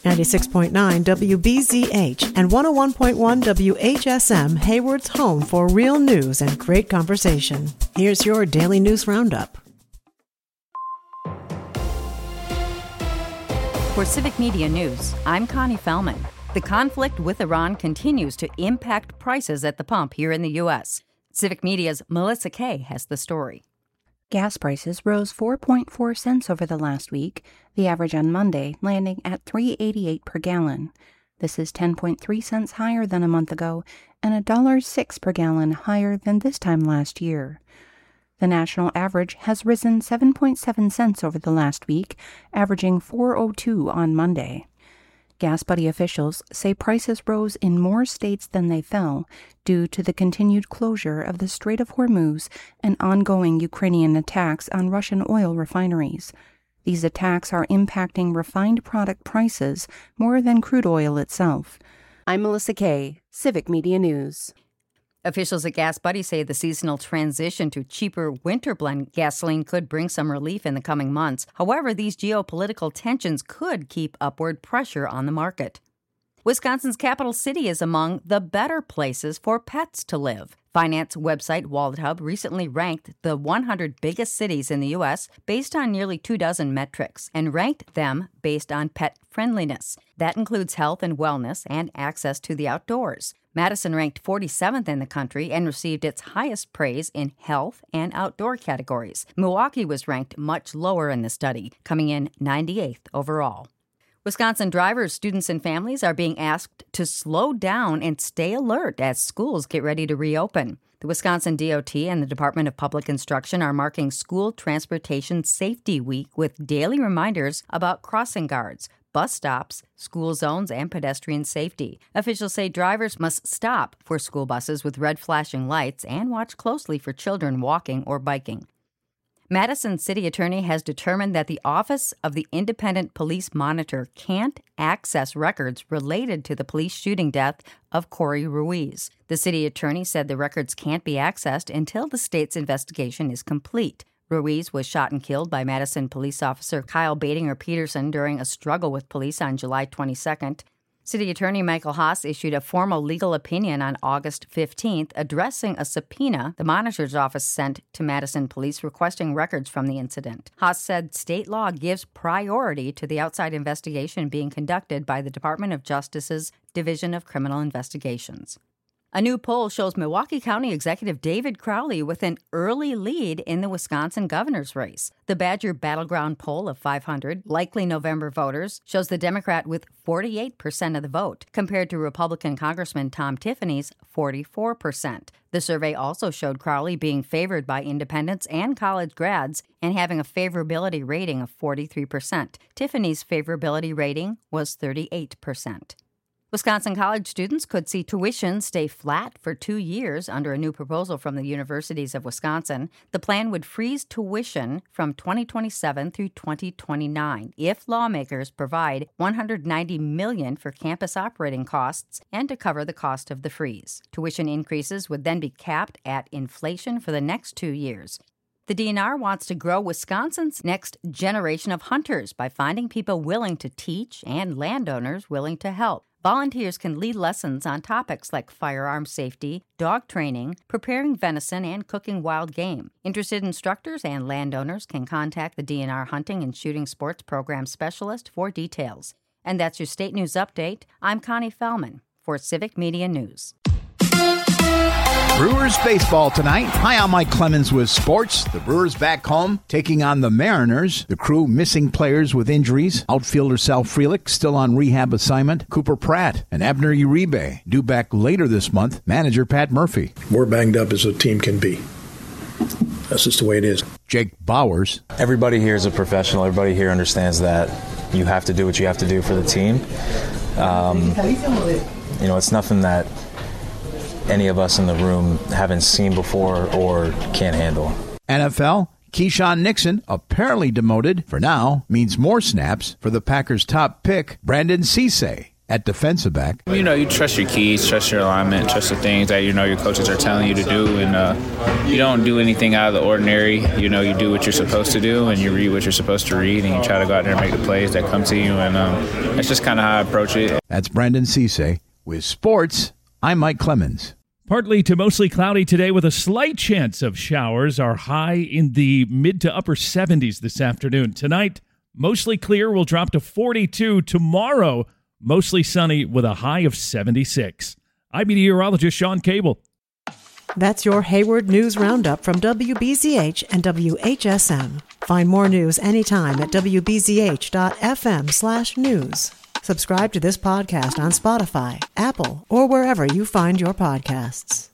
96.9 WBZH and 101.1 WHSM, Hayward's home for real news and great conversation. Here's your Daily News Roundup. For Civic Media News, I'm Connie Fellman. The conflict with Iran continues to impact prices at the pump here in the U.S. Civic Media's Melissa Kay has the story. Gas prices rose 4.4 cents over the last week, the average on Monday landing at $3.88 per gallon. This is 10.3 cents higher than a month ago and $1.06 per gallon higher than this time last year. The national average has risen 7.7 cents over the last week, averaging $4.02 on Monday. GasBuddy officials say prices rose in more states than they fell due to the continued closure of the Strait of Hormuz and ongoing Ukrainian attacks on Russian oil refineries. These attacks are impacting refined product prices more than crude oil itself. I'm Melissa Kay, Civic Media News. Officials at GasBuddy say the seasonal transition to cheaper winter blend gasoline could bring some relief in the coming months. However, these geopolitical tensions could keep upward pressure on the market. Wisconsin's capital city is among the better places for pets to live. Finance website WalletHub recently ranked the 100 biggest cities in the U.S. based on nearly 24 metrics and ranked them based on pet friendliness. That includes health and wellness and access to the outdoors. Madison ranked 47th in the country and received its highest praise in health and outdoor categories. Milwaukee was ranked much lower in the study, coming in 98th overall. Wisconsin drivers, students, and families are being asked to slow down and stay alert as schools get ready to reopen. The Wisconsin DOT and the Department of Public Instruction are marking School Transportation Safety Week with daily reminders about crossing guards, bus stops, school zones, and pedestrian safety. Officials say drivers must stop for school buses with red flashing lights and watch closely for children walking or biking. Madison City Attorney has determined that the Office of the Independent Police Monitor can't access records related to the police shooting death of Corey Ruiz. The city attorney said the records can't be accessed until the state's investigation is complete. Ruiz was shot and killed by Madison police officer Kyle Batinger Peterson during a struggle with police on July 22nd. City Attorney Michael Haas issued a formal legal opinion on August 15th addressing a subpoena the monitor's office sent to Madison police requesting records from the incident. Haas said state law gives priority to the outside investigation being conducted by the Department of Justice's Division of Criminal Investigations. A new poll shows Milwaukee County Executive David Crowley with an early lead in the Wisconsin governor's race. The Badger Battleground poll of 500 likely November voters shows the Democrat with 48% of the vote, compared to Republican Congressman Tom Tiffany's 44%. The survey also showed Crowley being favored by independents and college grads and having a favorability rating of 43%. Tiffany's favorability rating was 38%. Wisconsin college students could see tuition stay flat for 2 years under a new proposal from the universities of Wisconsin. The plan would freeze tuition from 2027 through 2029 if lawmakers provide $190 million for campus operating costs and to cover the cost of the freeze. Tuition increases would then be capped at inflation for the next 2 years. The DNR wants to grow Wisconsin's next generation of hunters by finding people willing to teach and landowners willing to help. Volunteers can lead lessons on topics like firearm safety, dog training, preparing venison, and cooking wild game. Interested instructors and landowners can contact the DNR Hunting and Shooting Sports Program Specialist for details. And that's your State News Update. I'm Connie Fellman for Civic Media News. Brewers baseball tonight. Hi, I'm Mike Clemens with sports. The Brewers back home taking on the Mariners. The Crew missing players with injuries. Outfielder Sal Frelick still on rehab assignment. Cooper Pratt and Abner Uribe due back later this month. Manager Pat Murphy. We're banged up as a team can be. That's just the way it is. Jake Bowers. Everybody here is a professional. Everybody here understands that you have to do what you have to do for the team. It's nothing that any of us in the room haven't seen before or can't handle. NFL, Keyshawn Nixon, apparently demoted for now, means more snaps for the Packers' top pick, Brandon Cisse. at defensive back. You know, you trust your keys, trust your alignment, trust the things that, you know, your coaches are telling you to do, and you don't do anything out of the ordinary. You know, you do what you're supposed to do, and you read what you're supposed to read, and you try to go out there and make the plays that come to you, and that's just kind of how I approach it. That's Brandon Cisse. With sports, I'm Mike Clemens. Partly to mostly cloudy today with a slight chance of showers. Our high in the mid to upper 70s this afternoon. Tonight, mostly clear, will drop to 42. Tomorrow, mostly sunny with a high of 76. I'm meteorologist Sean Cable. That's your Hayward News Roundup from WBZH and WHSM. Find more news anytime at wbzh.fm/news. Subscribe to this podcast on Spotify, Apple, or wherever you find your podcasts.